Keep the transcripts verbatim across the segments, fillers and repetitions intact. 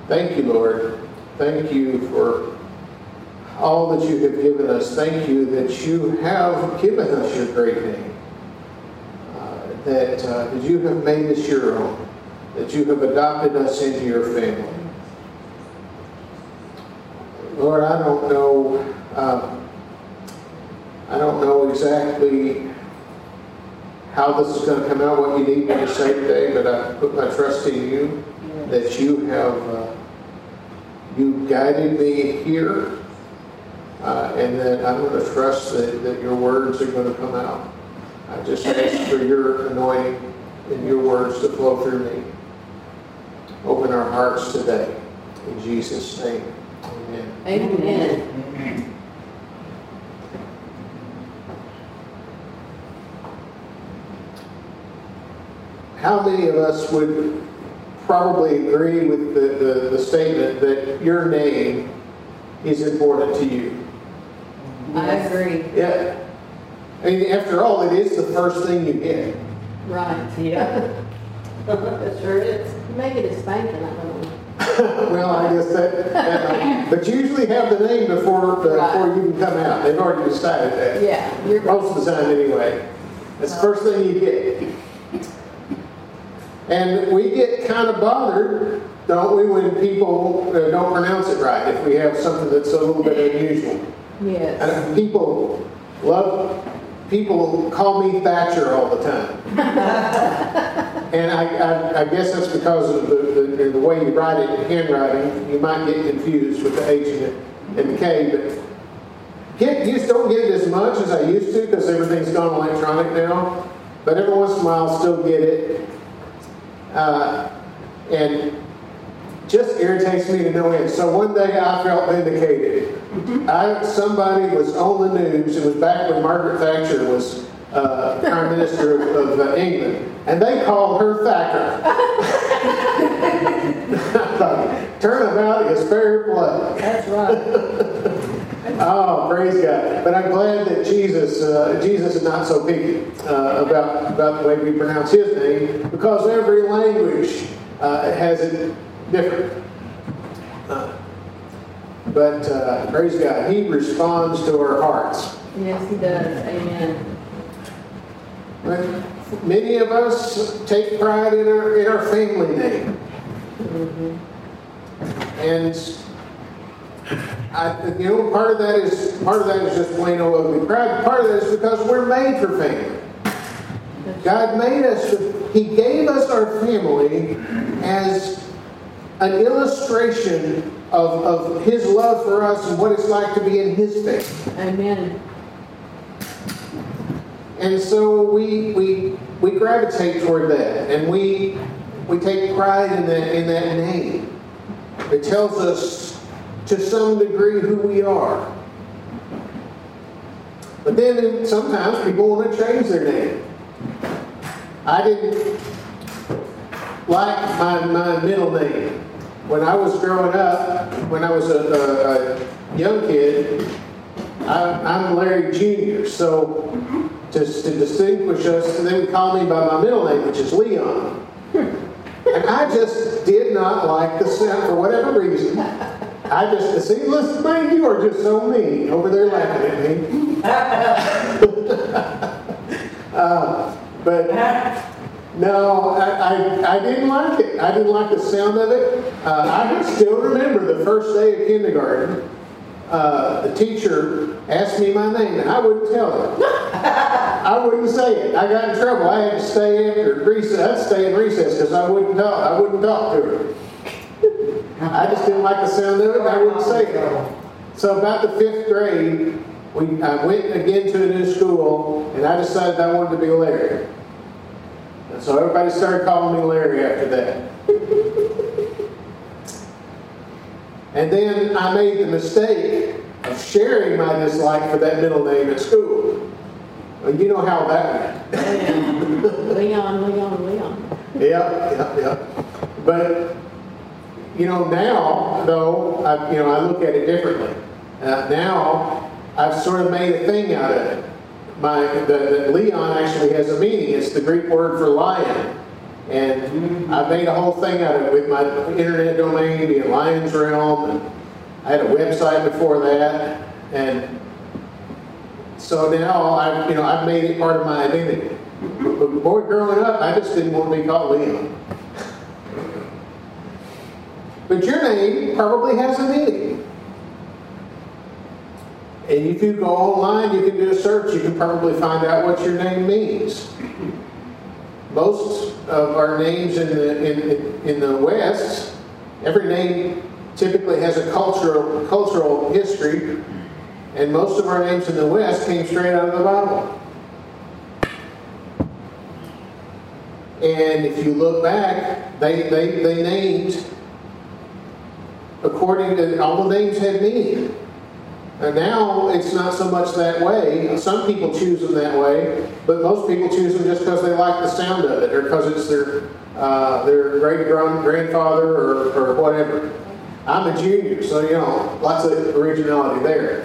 Thank you, Lord. Thank you for all that you have given us. Thank you that you have given us your great name. Uh, that, uh, that you have made us your own. That you have adopted us into your family. Lord, I don't know, uh, I don't know exactly how this is going to come out, what you need me to say today, but I put my trust in you, that you have, uh, you guided me here, uh, and that I'm going to trust that, that your words are going to come out. I just ask for your anointing and your words to flow through me. Open our hearts today. In Jesus' name. Amen. Amen. How many of us would probably agree with the, the, the statement that your name is important to you? I agree. Yeah. I mean, after all, it is the first thing you get. Right. Yeah. It sure is. Maybe it's spanking, I don't know. Well, I guess that, that but you usually have the name before uh, Right. before you can come out. They've already decided that. Yeah, you're Most of the time anyway. That's the first thing you get. And we get kind of bothered, don't we, when people uh, don't pronounce it right, if we have something that's a little bit unusual. Yes. And people love, people call me Thatcher all the time. And I, I, I guess that's because of the, the, the way you write it in handwriting. You might get confused with the H and the, and the K, but get, you just don't get it as much as I used to because everything's gone electronic now. But every once in a while I'll still get it. Uh, and just irritates me to no end. So one day I felt vindicated. I, somebody was on the news. It was back when Margaret Thatcher was uh, Prime Minister of, of uh, England, and they called her Thacker. Turnabout is fair play. That's right. Oh, praise God! But I'm glad that Jesus, uh, Jesus is not so picky uh, about about the way we pronounce His name, because every language uh, has it different. Uh, but uh, praise God, He responds to our hearts. Yes, He does. Amen. But many of us take pride in our in our family name, Mm-hmm. and I, you know, part of that is part of that is just plain old ugly pride. Part of that is because we're made for family. God made us. He gave us our family as an illustration of, of His love for us and what it's like to be in His family. Amen. And so we we we gravitate toward that, and we we take pride in that in that name. It tells us to some degree who we are. But then sometimes people want to change their name. I didn't like my, my middle name. When I was growing up, when I was a, a, a young kid, I, I'm Larry Junior So to, to distinguish us, they would call me by my middle name, which is Leon. And I just did not like the sound for whatever reason. I just, see, listen, man, you are just so mean over there laughing at me. uh, but no, I, I, I didn't like it. I didn't like the sound of it. Uh, I can still remember the first day of kindergarten. Uh, the teacher asked me my name, and I wouldn't tell her. I wouldn't say it. I got in trouble. I had to stay after recess. I'd stay in recess because I wouldn't talk. I wouldn't talk to her. I just didn't like the sound of it, and I wouldn't say it. So about the fifth grade, we I went again to a new school, and I decided I wanted to be Larry. And so everybody started calling me Larry after that. And then I made the mistake of sharing my dislike for that middle name at school. Well, you know how that went. Leon, Leon, Leon. Yeah, yeah, yeah. But you know, now though, I, you know, I look at it differently. Uh, now I've sort of made a thing out of it. My the, the Leon actually has a meaning. It's the Greek word for lion, And I made a whole thing out of it with my internet domain being Lion's Realm, and I had a website before that, and so now I've, you know, I've made it part of my identity. But boy, growing up, I just didn't want to be called Leon. But your name probably has a meaning. And if you go online, you can do a search, you can probably find out what your name means. Most of our names in the in, in the West, every name typically has a cultural cultural history, and most of our names in the West came straight out of the Bible. And if you look back, they they, they named according to all the names had meaning. And now it's not so much that way. Some people choose them that way, but most people choose them just because they like the sound of it, or because it's their uh, their great grandfather or, or whatever. I'm a junior, so you know, lots of originality there.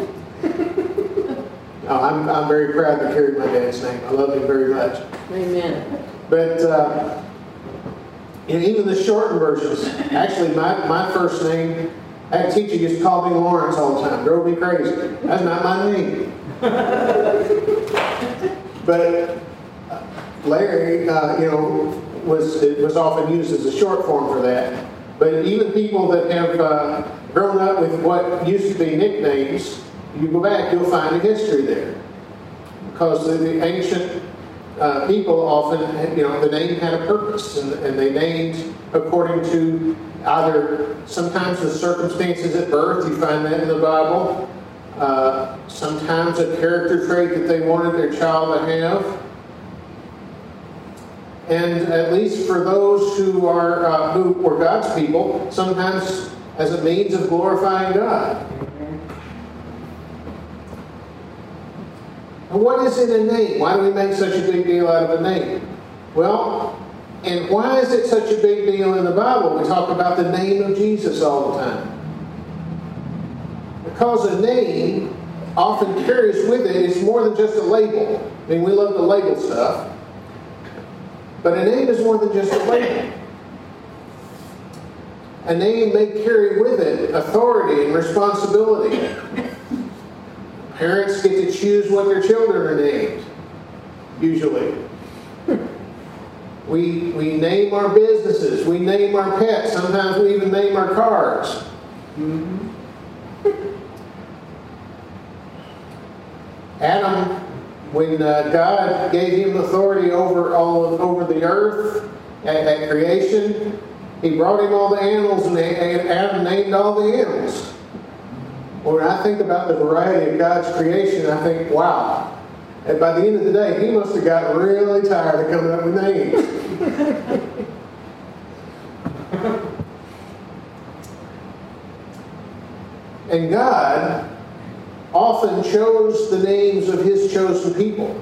no, I'm I'm very proud to carry my dad's name. I love him very much. Amen. But uh, you know, even the shortened versions. Actually, my my first name. I had a teacher used to call me Lawrence all the time. Drove me crazy. That's not my name. But Larry, uh, you know, was it was often used as a short form for that. But even people that have uh, grown up with what used to be nicknames, you go back, you'll find a history there. Because the, the ancient uh, people often, you know, the name had a purpose, and, and they named according to either sometimes the circumstances at birth, you find that in the Bible, uh, sometimes a character trait that they wanted their child to have. And at least for those who are uh, who were God's people, sometimes as a means of glorifying God. And what is in a name? Why do we make such a big deal out of a name? Well, and why is it such a big deal in the Bible? We talk about the name of Jesus all the time. Because a name often carries with it, it's more than just a label. I mean, we love to label stuff. But a name is more than just a label. A name may carry with it authority and responsibility. Parents get to choose what their children are named, usually. We, we name our businesses. We name our pets. Sometimes we even name our cars. Mm-hmm. Adam, when uh, God gave him authority over all of, over the earth at, at creation, he brought him all the animals, and Adam named all the animals. When I think about the variety of God's creation, I think, wow. And by the end of the day, he must have gotten really tired of coming up with names. And God often chose the names of His chosen people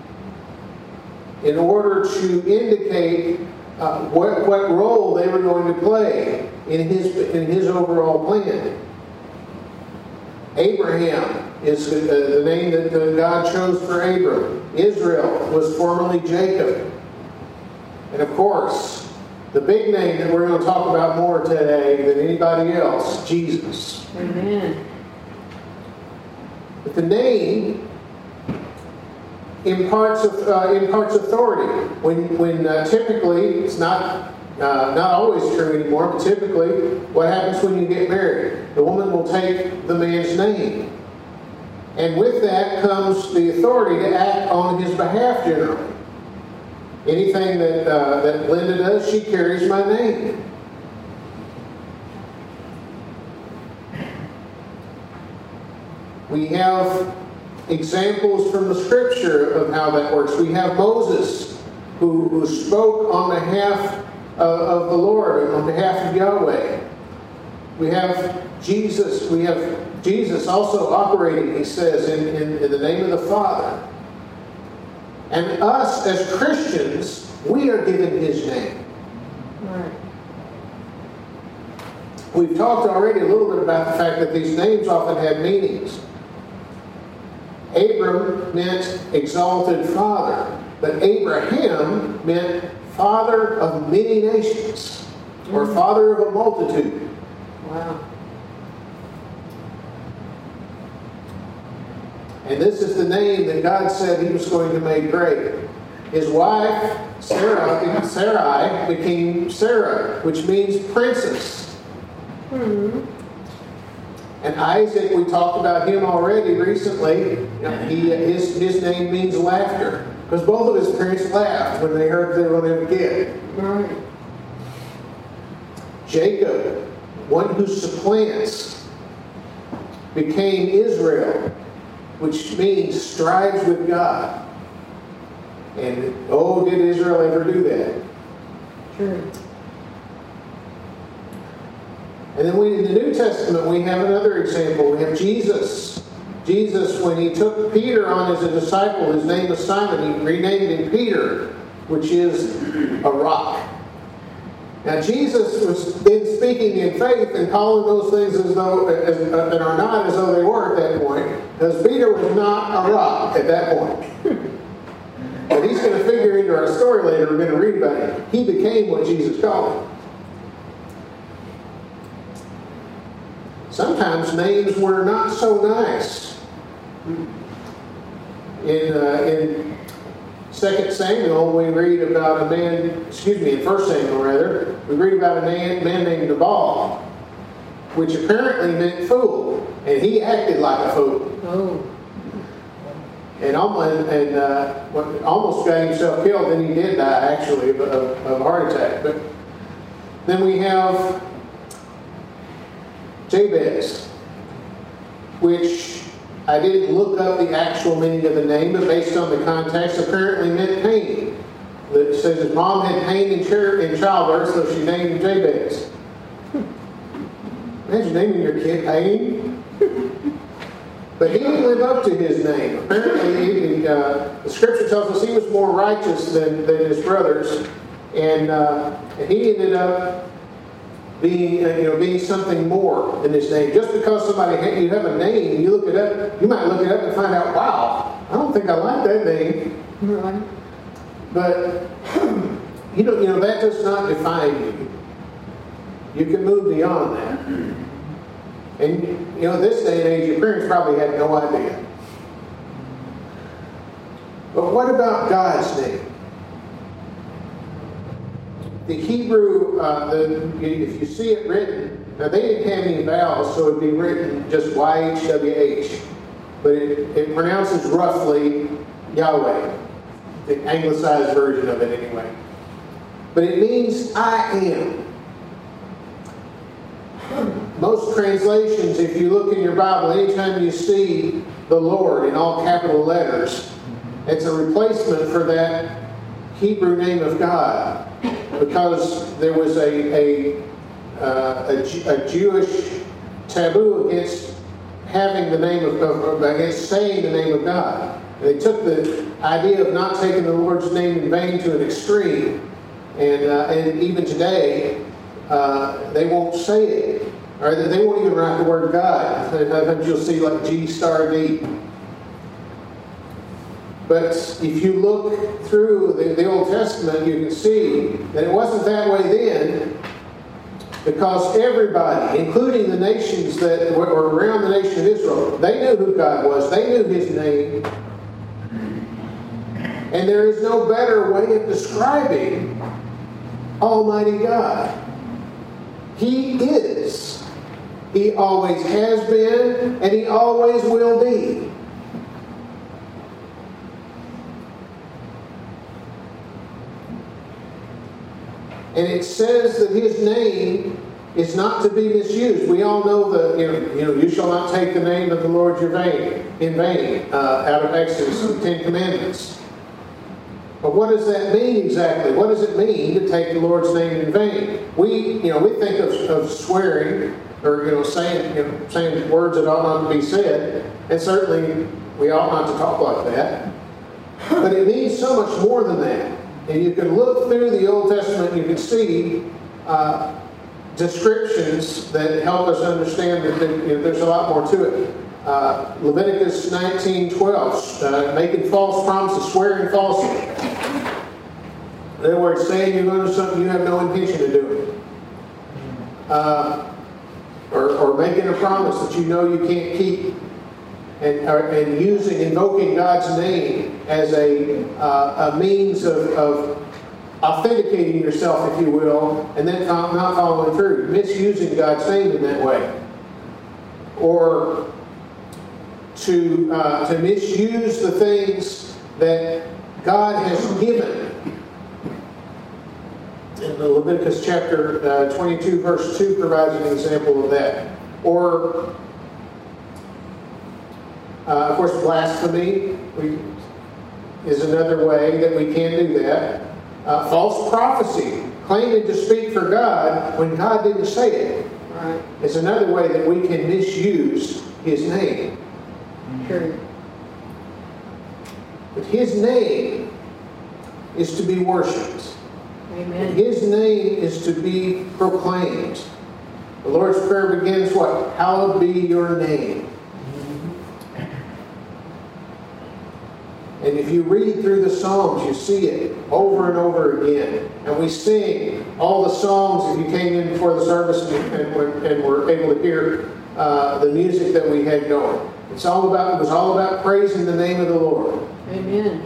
in order to indicate uh, what, what role they were going to play in His, in His overall plan. Abraham is the name that God chose for Abram. Israel was formerly Jacob. And of course, the big name that we're going to talk about more today than anybody else, Jesus. Amen. But the name imparts uh, imparts authority. When when uh, typically it's not uh, not always true anymore, but typically what happens when you get married? The woman will take the man's name. And with that comes the authority to act on his behalf generally. Anything that, uh, that Linda does, she carries my name. We have examples from the Scripture of how that works. We have Moses, who, who spoke on behalf of, of the Lord, on behalf of Yahweh. We have Jesus, we have Jesus also operating, he says, in, in, in the name of the Father. And us as Christians, we are given His name. Right. We've talked already a little bit about the fact that these names often had meanings. Abram meant exalted father, but Abraham meant father of many nations, or father of a multitude. Wow. And this is the name that God said He was going to make great. His wife, Sarah, Sarai, became Sarah, which means princess. Hmm. And Isaac, we talked about him already recently. He, his, his name means laughter, because both of his parents laughed when they heard they were going to have a kid. Right. Jacob, one who supplants, became Israel, which means strives with God. And oh, did Israel ever do that? True. And then we, in the New Testament, we have another example. We have Jesus. Jesus, when He took Peter on as a disciple, his name was Simon, He renamed him Peter, which is a rock. Now, Jesus was then speaking in faith and calling those things as though, as, uh, that are not as though they were at that point, because Peter was not a rock at that point. But he's going to figure into our story later, we're going to read about it. He became what Jesus called him. Sometimes names were not so nice. In, uh, in Second Samuel, we read about a man, excuse me, in First Samuel rather, we read about a man, man named Nabal, which apparently meant fool, and he acted like a fool. Oh. And almost, and, uh, almost got himself killed, then he did die actually of, of, of a heart attack. But then we have Jabez, which I didn't look up the actual meaning of the name, but based on the context, apparently meant pain. It says his mom had pain in, in childbirth, so she named him Jabez. Imagine naming your kid Pain. But he didn't live up to his name. Apparently, he, uh, the scripture tells us he was more righteous than, than his brothers, and, uh, and he ended up being, uh, you know, being something more than his name. Just because somebody you have a name, and you look it up, you might look it up and find out, wow, I don't think I like that name. Right. But you know, you know that does not define you. You can move beyond that. And you know, this day and age, your parents probably had no idea. But what about God's name? The Hebrew, uh, the, if you see it written, now they didn't have any vowels, so it would be written just Y H W H. But it, it pronounces roughly Yahweh, the anglicized version of it anyway. But it means I am. Most translations, if you look in your Bible, anytime you see the Lord in all capital letters, it's a replacement for that Hebrew name of God. Because there was a, a, uh, a, a Jewish taboo against having the name of, of, against saying the name of God. And they took the idea of not taking the Lord's name in vain to an extreme. And, uh, and even today, uh, they won't say it. Or they won't even write the word God. Sometimes you'll see like G star D. But if you look through the, the Old Testament, you can see that it wasn't that way then, because everybody, including the nations that were around the nation of Israel, they knew who God was. They knew His name. And there is no better way of describing Almighty God. He is. He always has been, and He always will be. And it says that His name is not to be misused. We all know that, you know, you know, you shall not take the name of the Lord your vain, in vain, uh, out of Exodus, the Ten Commandments. But what does that mean exactly? What does it mean to take the Lord's name in vain? We, you know, we think of, of swearing, or you know, saying, you know, saying words that ought not to be said, and certainly we ought not to talk like that. But it means so much more than that. And you can look through the Old Testament, you can see uh, descriptions that help us understand that there, you know, there's a lot more to it. Uh, Leviticus nineteen twelve, uh, making false promises, swearing falsely. In other words, saying you're going to do something you have no intention of doing. Uh, or, or making a promise that you know you can't keep. And, or, and using, invoking God's name as a, uh, a means of, of authenticating yourself, if you will, and then not following through. Misusing God's name in that way. Or to, uh, to misuse the things that God has given. In Leviticus chapter uh, twenty-two, verse two provides an example of that. Or, uh, of course, blasphemy we, is another way that we can do that. Uh, false prophecy, claiming to speak for God when God didn't say it, Right. is another way that we can misuse His name. True. But His name is to be worshipped. Amen. His name is to be proclaimed. The Lord's Prayer begins what? Hallowed be your name. And if you read through the Psalms, you see it over and over again. And we sing all the songs. If you came in before the service and, and, were, and were able to hear uh, the music that we had going. It's all about, it was all about praising the name of the Lord. Amen.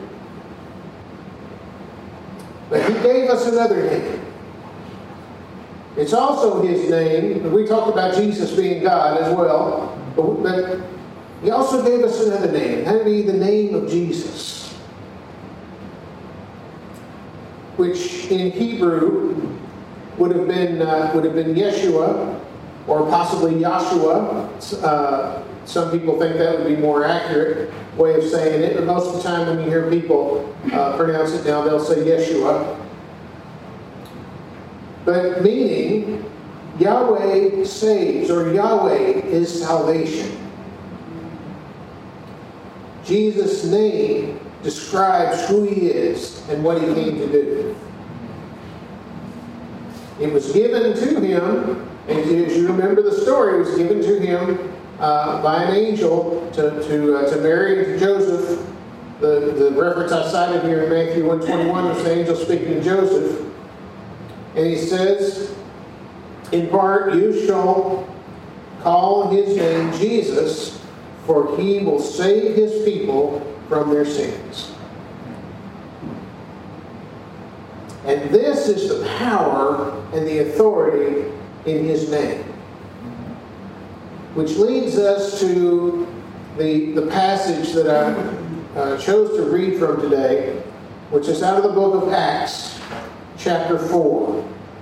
But He gave us another name. It's also His name. We talked about Jesus being God as well. But, but He also gave us another name. That would be the name of Jesus. Which in Hebrew would have been, uh, would have been Yeshua, or possibly Yahshua. Uh, some people think that would be more accurate way of saying it, but most of the time when you hear people uh, pronounce it now, they'll say Yeshua. But meaning, Yahweh saves, or Yahweh is salvation. Jesus' name describes who He is and what He came to do. It was given to Him, and as you remember the story, it was given to Him Uh, by an angel to to, uh, to Mary and to Joseph. The, the reference I cited here in Matthew one twenty-one was the angel speaking to Joseph. And he says, in part, you shall call His name Jesus, for He will save His people from their sins. And this is the power and the authority in His name. Which leads us to the, the passage that I uh, chose to read from today, which is out of the book of Acts, chapter four.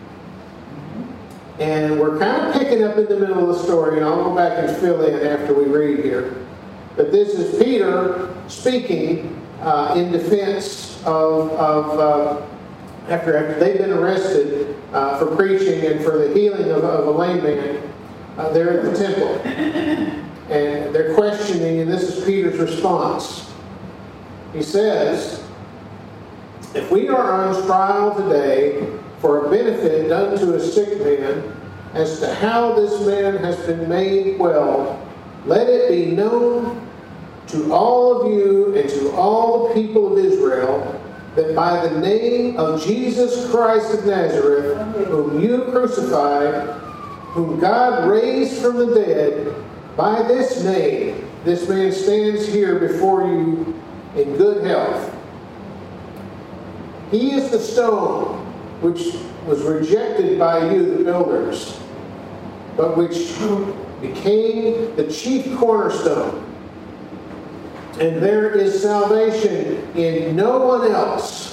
And we're kind of picking up in the middle of the story, and I'll go back and fill in after we read here. But this is Peter speaking uh, in defense of, of uh, after, after they've been arrested uh, for preaching and for the healing of, of a lame man. Uh, they're at the temple, and they're questioning, and this is Peter's response. He says, if we are on trial today for a benefit done to a sick man, as to how this man has been made well, let it be known to all of you and to all the people of Israel that by the name of Jesus Christ of Nazareth, whom you crucified, whom God raised from the dead, by this name, this man stands here before you in good health. He is the stone which was rejected by you, the builders, but which became the chief cornerstone. And there is salvation in no one else.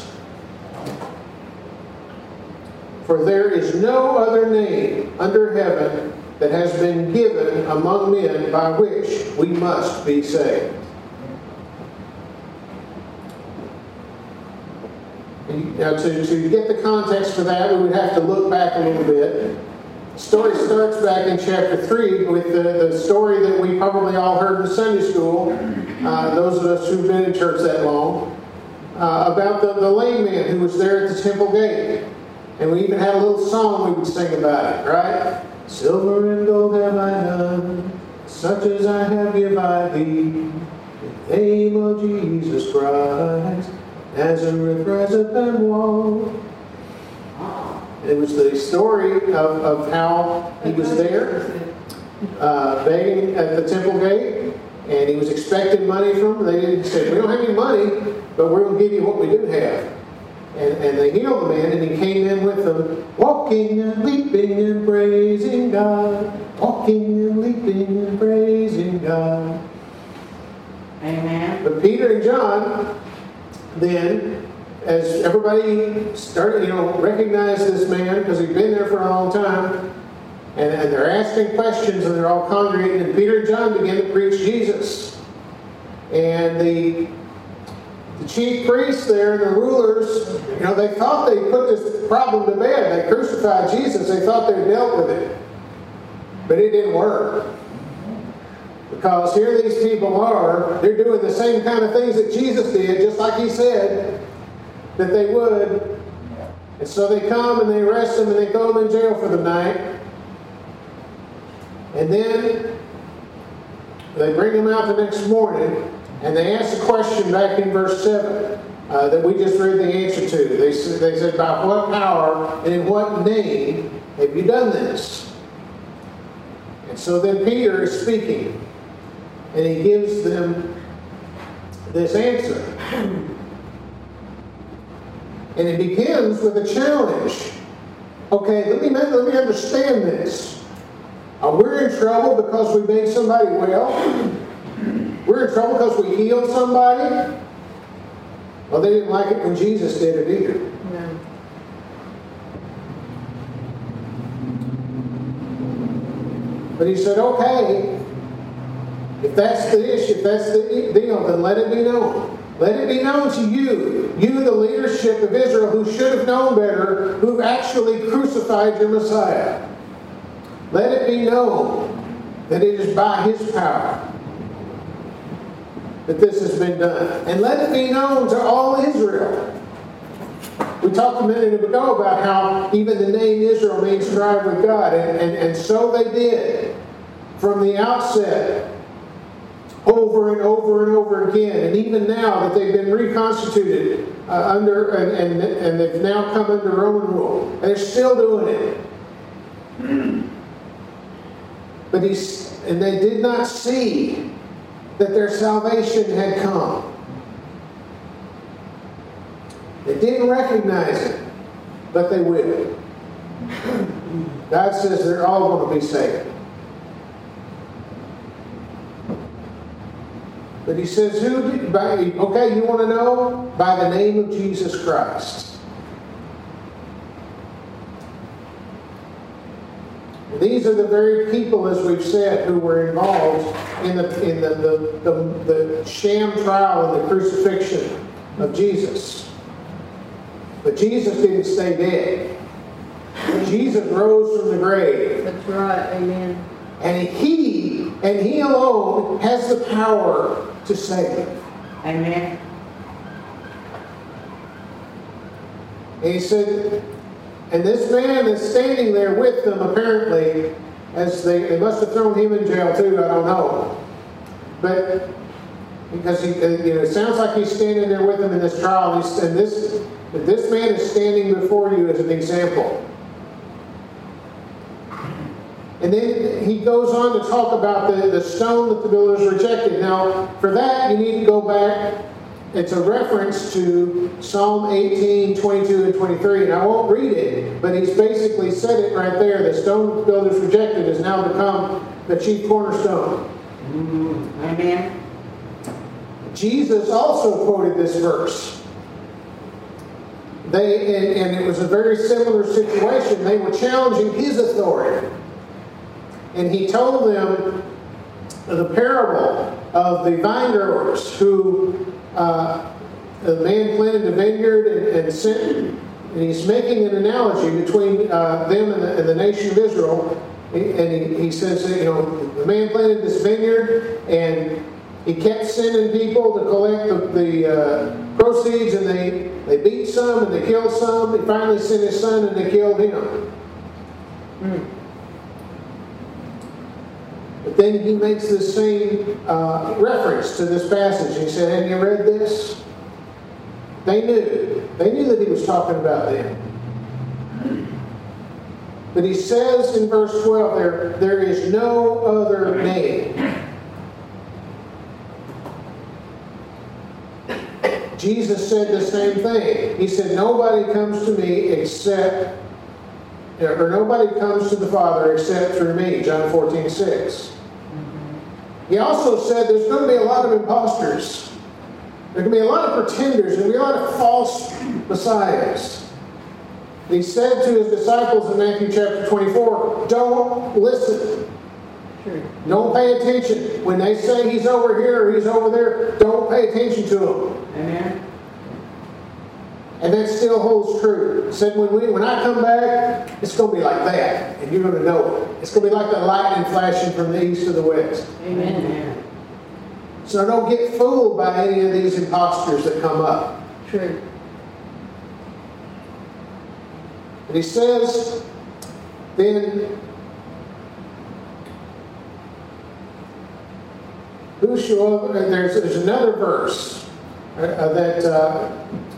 For there is no other name under heaven that has been given among men by which we must be saved. Now, to, to get the context for that, we would have to look back a little bit. The story starts back in chapter three with the, the story that we probably all heard in Sunday school, uh, those of us who've been in church that long, uh, about the, the lame man who was there at the temple gate. And we even had a little song we would sing about it, right? Silver and gold have I none, such as I have give I thee. In the name of Jesus Christ, Nazareth, rise up and walk. It was the story of, of how he was there, uh, begging at the temple gate, and he was expecting money from them. They didn't say, we don't have any money, but we're going to give you what we do have. And, and they healed the man, and he came in with them, walking and leaping and praising God, walking and leaping and praising God. Amen. But Peter and John, then, as everybody started, you know, recognized this man because he'd been there for a long time, and, and they're asking questions, and they're all congregating, and Peter and John began to preach Jesus. And the The chief priests there and the rulers, you know, they thought they put this problem to bed. They crucified Jesus. They thought they dealt with it. But it didn't work. Because here these people are, they're doing the same kind of things that Jesus did, just like he said that they would. And so they come and they arrest them and they throw them in jail for the night. And then they bring them out the next morning. And they asked a question back in verse seven uh, that we just read the answer to. They said, they said, by what power and in what name have you done this? And so then Peter is speaking. And he gives them this answer. And it begins with a challenge. Okay, let me, let me understand this. Are we in trouble because we made somebody well? We're in trouble because we healed somebody? Well, they didn't like it when Jesus did it either. No. But he said, okay, if that's the issue, if that's the deal, then let it be known. Let it be known to you, you the leadership of Israel who should have known better, who actually crucified your Messiah. Let it be known that it is by His power that this has been done. And let it be known to all Israel. We talked a minute ago about how even the name Israel means strive with God. And, and, and so they did from the outset, over and over and over again. And even now that they've been reconstituted uh, under, and, and, and they've now come under Roman rule. And they're still doing it. But he's, and they did not see that their salvation had come. They didn't recognize it, but they will. God says they're all going to be saved. But He says, "Who did, by, okay, you want to know? By the name of Jesus Christ." These are the very people, as we've said, who were involved in the in the, the, the, the sham trial and the crucifixion of Jesus. But Jesus didn't stay dead. Jesus rose from the grave. That's right. Amen. And He, and He alone, has the power to save. Amen. And He said, and this man is standing there with them, apparently, as they, they must have thrown him in jail too, I don't know. But, because he, you know, it sounds like he's standing there with them in this trial, he's, and this, this man is standing before you as an example. And then he goes on to talk about the, the stone that the builders rejected. Now, for that, you need to go back. It's a reference to Psalm eighteen, twenty-two, and twenty-three. And I won't read it, but he's basically said it right there. The stone the builders rejected has now become the chief cornerstone. Mm-hmm. Amen. Jesus also quoted this verse. They, and, and it was a very similar situation. They were challenging His authority. And He told them the parable of the vine growers who uh, the man planted a vineyard and, and sent, and he's making an analogy between uh, them and the, and the nation of Israel. And he, he says, you know, the man planted this vineyard and he kept sending people to collect the, the uh, proceeds, and they, they beat some and they killed some. He finally sent his son and they killed him. Mm. But then he makes this same uh, reference to this passage. He said, have you read this? They knew. They knew that he was talking about them. But he says in verse twelve there, there is no other name. Jesus said the same thing. He said, nobody comes to me except, or nobody comes to the Father except through me, John fourteen six. He also said there's going to be a lot of imposters. There can be a lot of pretenders. There can be a lot of false messiahs. He said to his disciples in Matthew chapter twenty-four, don't listen. True. Don't pay attention. When they say he's over here or he's over there, don't pay attention to him. Amen. And that still holds true. He said, when, we, when I come back, it's going to be like that. And you're going to know it. It's going to be like the lightning flashing from the east to the west. Amen. Amen. So don't get fooled by any of these imposters that come up. True. And he says, then, who shall, and there's, there's another verse uh, that uh,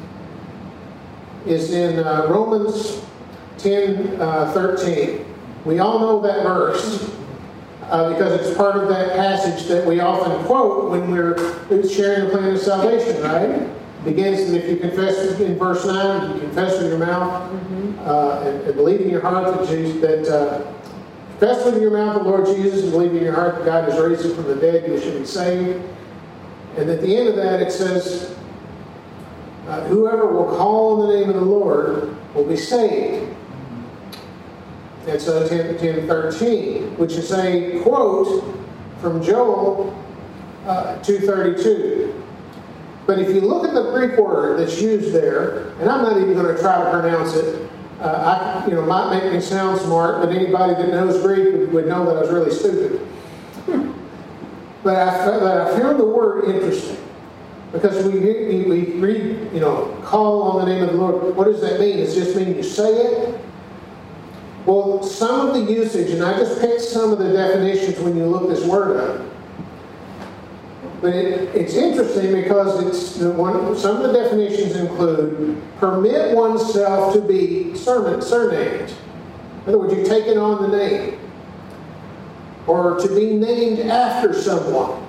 is in uh, Romans ten thirteen. We all know that verse uh, because it's part of that passage that we often quote when we're sharing the plan of salvation, right? It begins, and if you confess in verse nine, if you confess with your mouth Mm-hmm. uh, and, and believe in your heart that Jesus, that uh, confess with your mouth the Lord Jesus and believe in your heart that God has raised him from the dead, you should be saved. And at the end of that it says, uh, whoever will call on the name of the Lord will be saved. That's uh, ten thirteen, which is a quote from Joel uh, two thirty-two. But if you look at the Greek word that's used there, and I'm not even going to try to pronounce it, uh, I, you know, might make me sound smart, but anybody that knows Greek would, would know that I was really stupid. But I, but I found the word interesting. Because we, we, we read, you know, call on the name of the Lord. What does that mean? Does it just mean you say it? Well, some of the usage, and I just picked some of the definitions when you look this word up. But it, it's interesting because it's the one, some of the definitions include permit oneself to be sermon, surnamed. In other words, you've taken on the name. Or to be named after someone.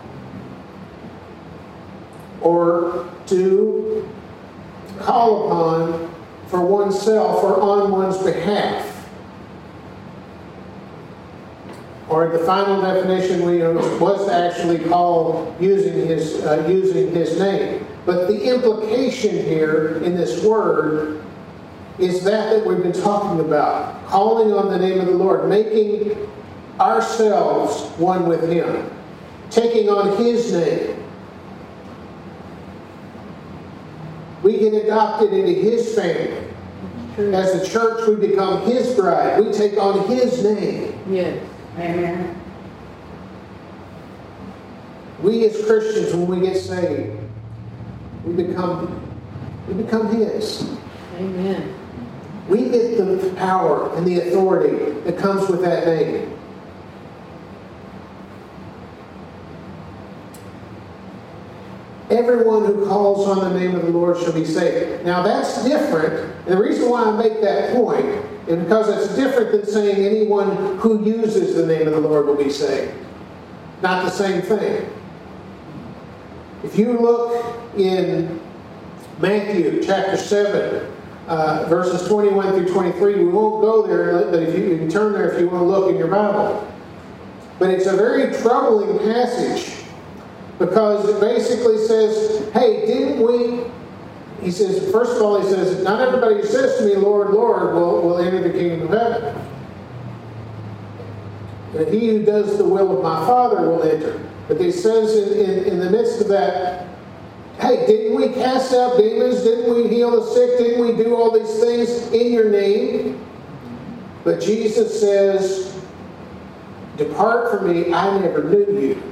Or to call upon for oneself or on one's behalf. Or the final definition we know was to actually call using his uh, using his name. But the implication here in this word is that that we've been talking about, calling on the name of the Lord, making ourselves one with him, taking on his name. We get adopted into his family. As the church, we become his bride. We take on his name. Yes. Amen. We as Christians, when we get saved, we become we become his. Amen. We get the power and the authority that comes with that name. Everyone who calls on the name of the Lord shall be saved. Now that's different. And the reason why I make that point is because it's different than saying anyone who uses the name of the Lord will be saved. Not the same thing. If you look in Matthew chapter seven, uh, verses twenty-one through twenty-three, we won't go there, but if you, you can turn there if you want to look in your Bible. But it's a very troubling passage. Because it basically says, hey, didn't we... He says, first of all, he says, not everybody who says to me, Lord, Lord, will, will enter the kingdom of heaven. And he who does the will of my Father will enter. But he says in, in, in the midst of that, hey, didn't we cast out demons? Didn't we heal the sick? Didn't we do all these things in your name? But Jesus says, depart from me, I never knew you.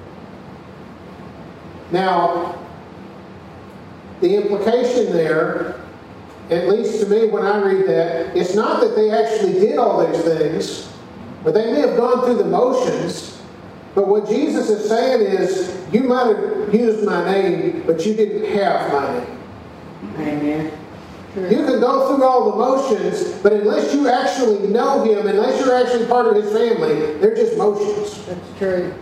Now, the implication there, at least to me when I read that, it's not that they actually did all these things, but they may have gone through the motions. But what Jesus is saying is, you might have used my name, but you didn't have my name. Amen. True. You can go through all the motions, but unless you actually know Him, unless you're actually part of His family, they're just motions. That's true.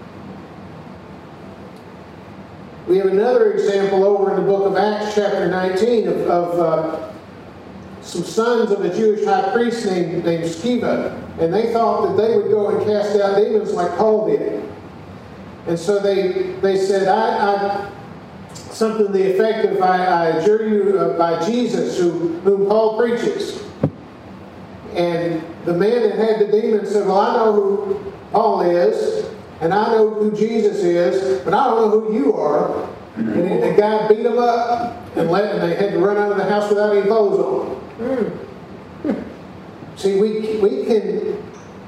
We have another example over in the book of Acts chapter nineteen of, of uh, some sons of a Jewish high priest named, named Sceva. And they thought that they would go and cast out demons like Paul did. And so they, they said, I, I something to the effect of, I, I adjure you uh, by Jesus, who, whom Paul preaches. And the man that had the demon said, well, I know who Paul is, and I know who Jesus is, but I don't know who you are. And the guy beat him up, and let and they had to run out of the house without any clothes on. Mm. See, we we can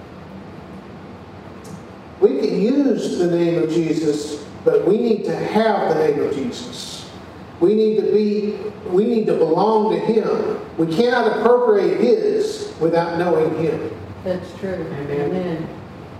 we can use the name of Jesus, but we need to have the name of Jesus. We need to be we need to belong to Him. We cannot appropriate His without knowing Him. That's true. Amen. Amen.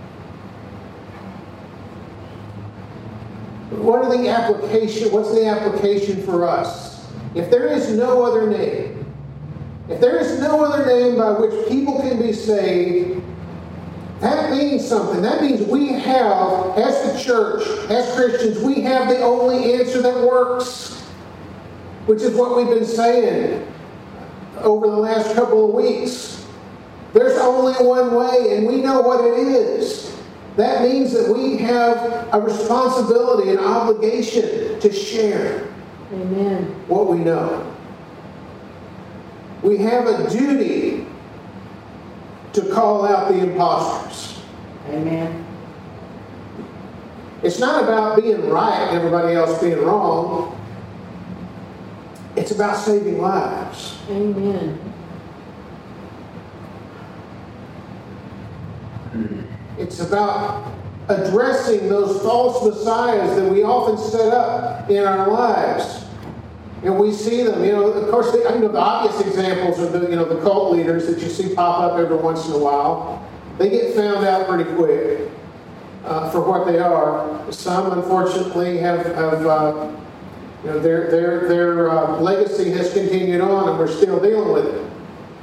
What are the application? What's the application for us? If there is no other name, if there is no other name by which people can be saved, that means something. That means we have, as the church, as Christians, we have the only answer that works, which is what we've been saying over the last couple of weeks. There's only one way, and we know what it is. That means that we have a responsibility, an obligation to share Amen. what we know. We have a duty to call out the imposters. Amen. It's not about being right and everybody else being wrong. It's about saving lives. Amen. It's about addressing those false messiahs that we often set up in our lives. And we see them, you know, of course, the, I know the obvious examples are the, you know, the cult leaders that you see pop up every once in a while. They get found out pretty quick uh, for what they are. Some, unfortunately, have, have uh, you know, their, their, their uh, legacy has continued on and we're still dealing with it.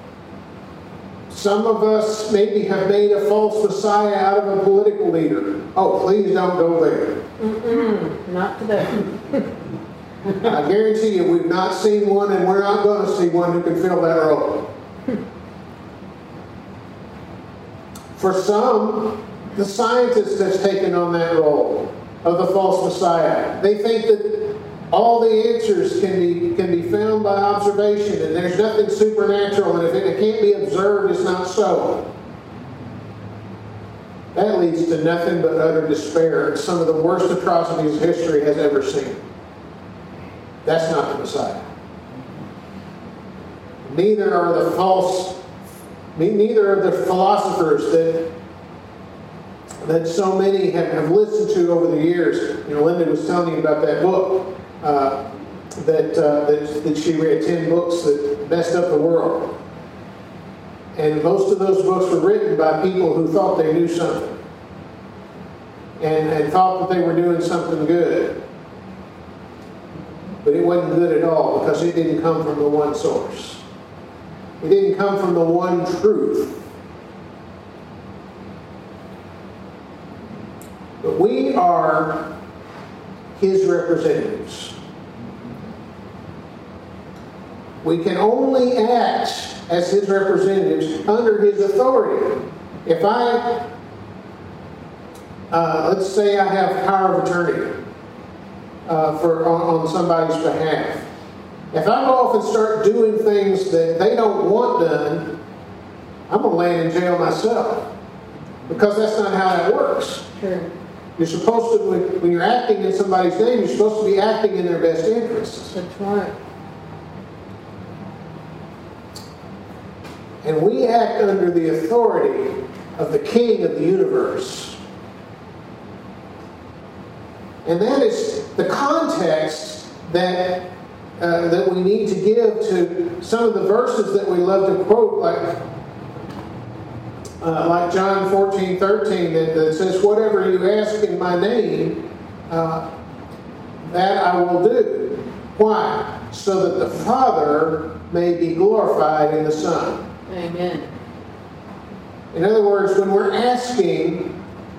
Some of us maybe have made a false messiah out of a political leader. Oh, please don't go there. Mm-mm. Not today. I guarantee you we've not seen one and we're not going to see one who can fill that role. For some, the scientist has taken on that role of the false messiah. They think that all the answers can be can be found by observation and there's nothing supernatural, and if it can't be observed, it's not so. That leads to nothing but utter despair and some of the worst atrocities history has ever seen. That's not the Messiah. Neither are the false, neither are the philosophers that that so many have, have listened to over the years. You know, Linda was telling you about that book uh, that, uh, that that she read, ten books that messed up the world. And most of those books were written by people who thought they knew something and, and thought that they were doing something good. But it wasn't good at all because it didn't come from the one source. It didn't come from the one truth. But we are His representatives. We can only act as His representatives under His authority. If I, uh, let's say I have power of attorney uh, for on, on somebody's behalf. If I go off and start doing things that they don't want done, I'm going to land in jail myself. Because that's not how that works. Sure. You're supposed to, when, when you're acting in somebody's name, you're supposed to be acting in their best interests. That's right. And we act under the authority of the King of the universe. And that is the context that uh, that we need to give to some of the verses that we love to quote, like uh, like John fourteen thirteen, that, that says, "Whatever you ask in my name, uh, that I will do." Why? So that the Father may be glorified in the Son. Amen. In other words, when we're asking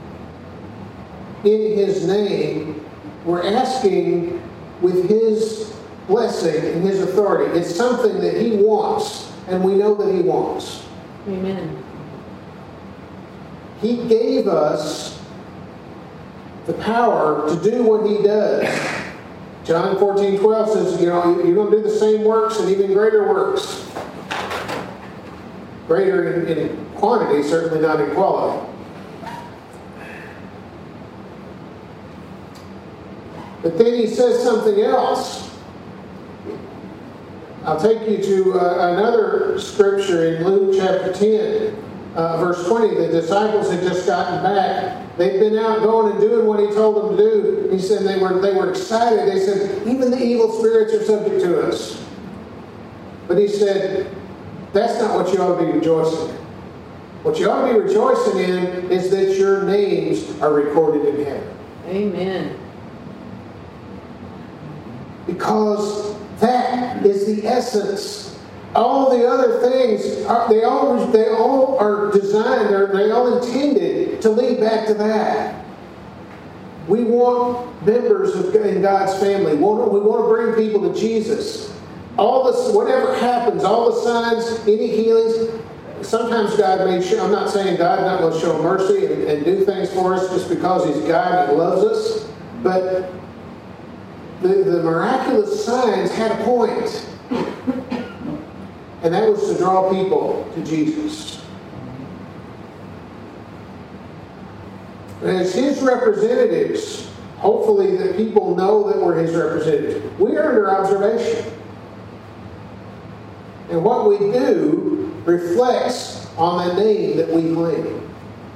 in His name, we're asking with His blessing and His authority. It's something that He wants, and we know that He wants. Amen. He gave us the power to do what He does. John fourteen twelve says, you know, you're going to do the same works and even greater works. Greater in, in quantity, certainly not in quality. But then He says something else. I'll take you to uh, another scripture in Luke chapter ten, uh, verse twenty. The disciples had just gotten back. They'd been out going and doing what He told them to do. He said they were, they were excited. They said, even the evil spirits are subject to us. But He said, that's not what you ought to be rejoicing in. What you ought to be rejoicing in is that your names are recorded in heaven. Amen. Because that is the essence. All the other things, are, they, all, they all are designed, or they all intended to lead back to that. We want members of, in God's family. We want, we want to bring people to Jesus. All this, whatever happens, all the signs, any healings, sometimes God may show, I'm not saying God's not going to show mercy and, and do things for us just because He's God and loves us, but the, the miraculous signs had a point. And that was to draw people to Jesus. And as His representatives, hopefully that people know that we're His representatives. We are under observation. And what we do reflects on the name that we claim.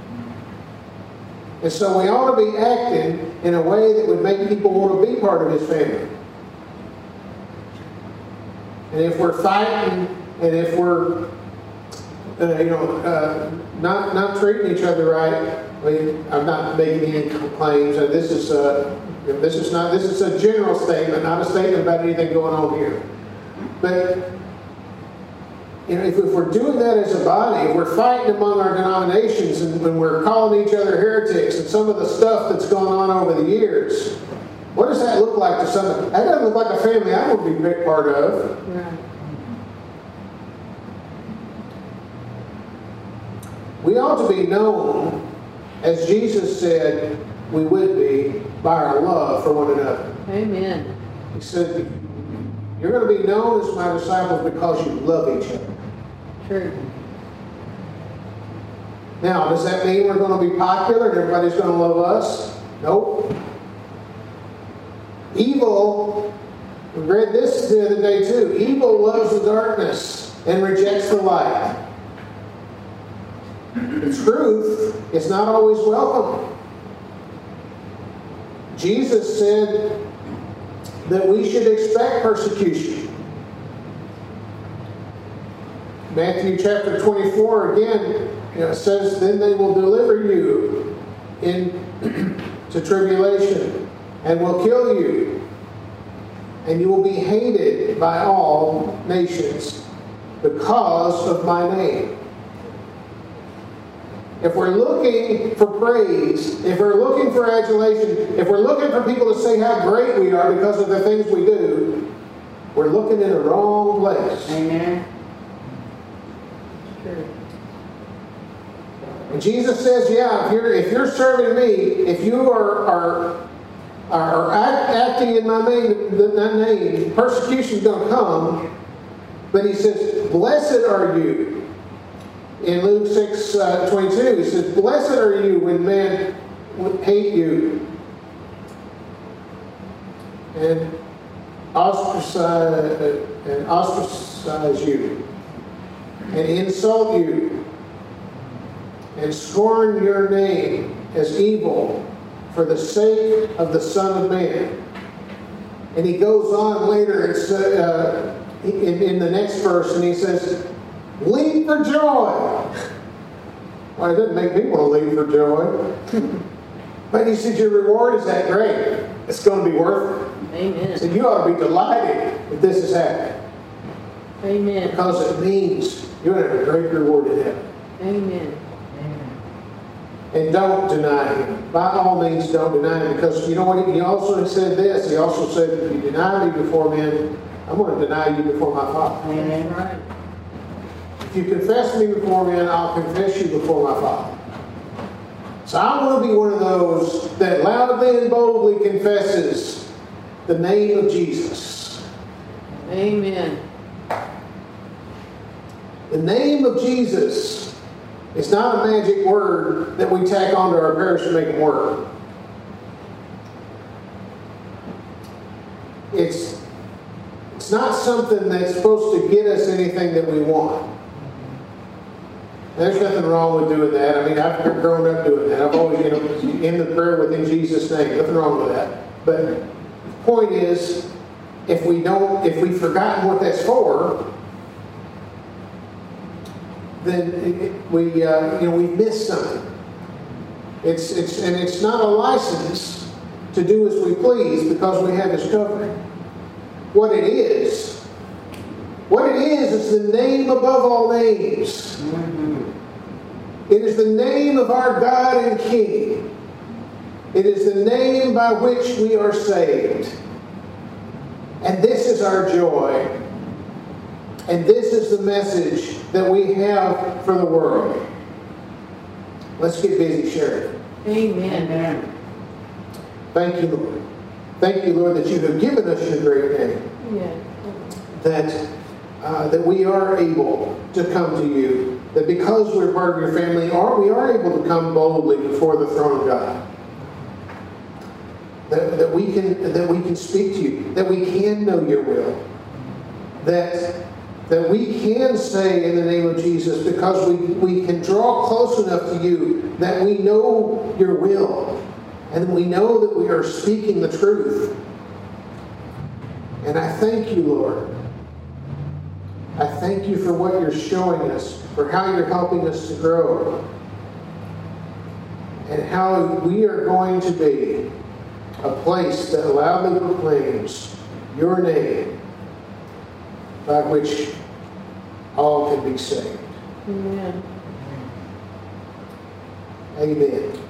And so we ought to be acting in a way that would make people want to be part of His family. And if we're fighting, and if we're, uh, you know, uh, not not treating each other right, I mean, I'm not making any claims. And this is uh, this is not this is a general statement, not a statement about anything going on here. But you know, if, if we're doing that as a body, if we're fighting among our denominations, and when we're calling each other heretics, and some of the stuff that's gone on over the years, what does that look like to somebody? That doesn't look like a family I would be a big part of. Right. We ought to be known, as Jesus said we would be, by our love for one another. Amen. He said, you're going to be known as my disciples because you love each other. True. Now, does that mean we're going to be popular and everybody's going to love us? Nope. Evil, we read this the other day too, evil loves the darkness and rejects the light. The truth is not always welcome. Jesus said that we should expect persecution. Matthew chapter twenty-four again, you know, says, then they will deliver you into tribulation and will kill you. And you will be hated by all nations because of my name. If we're looking for praise, if we're looking for adulation, if we're looking for people to say how great we are because of the things we do, we're looking in the wrong place. Amen. True. And Jesus says, yeah, if you're, if you're serving me, if you are, are, are act, acting in my name, that name, persecution's going to come. But He says, blessed are you. In Luke six uh, twenty-two, He says, blessed are you when men hate you and ostracize, and ostracize you and insult you and scorn your name as evil for the sake of the Son of Man. And He goes on later it's, uh, in, in the next verse and He says, leap for joy. Well, it doesn't make me want to leap for joy. But He said, your reward is that great. It's going to be worth it. Amen. So you ought to be delighted that this is happening. Amen. Because it means you're going to have a great reward in heaven. Amen. And don't deny Him. By all means, don't deny Him. Because you know what? He also said this. He also said, if you deny me before men, I'm going to deny you before my Father. Amen. That's right. If you confess me before men, I'll confess you before my Father. So I want to be one of those that loudly and boldly confesses the name of Jesus. Amen. The name of Jesus is not a magic word that we tack onto our prayers to make them work. It's, it's not something that's supposed to get us anything that we want. There's nothing wrong with doing that. I mean, I've grown up doing that. I've always, you know, in the prayer within Jesus' name. Nothing wrong with that. But the point is, if we don't, if we've forgotten what that's for, then it, it, we, uh, you know, we miss something. It's, it's, and it's not a license to do as we please because we have His covering. What it is, what it is, is the name above all names. It is the name of our God and King. It is the name by which we are saved. And this is our joy. And this is the message that we have for the world. Let's get busy sharing. Amen. Amen. Thank you, Lord. Thank you, Lord, that you have given us your great name. Yeah. That, uh, that we are able to come to you. That because we're part of your family, or we are able to come boldly before the throne of God. That, that, we can, that we can speak to you. That we can know your will. That... That we can say in the name of Jesus because we, we can draw close enough to you that we know your will. And we know that we are speaking the truth. And I thank you, Lord. I thank you for what you're showing us, for how you're helping us to grow. And how we are going to be a place that loudly proclaims your name, by which all can be saved. Amen. Amen.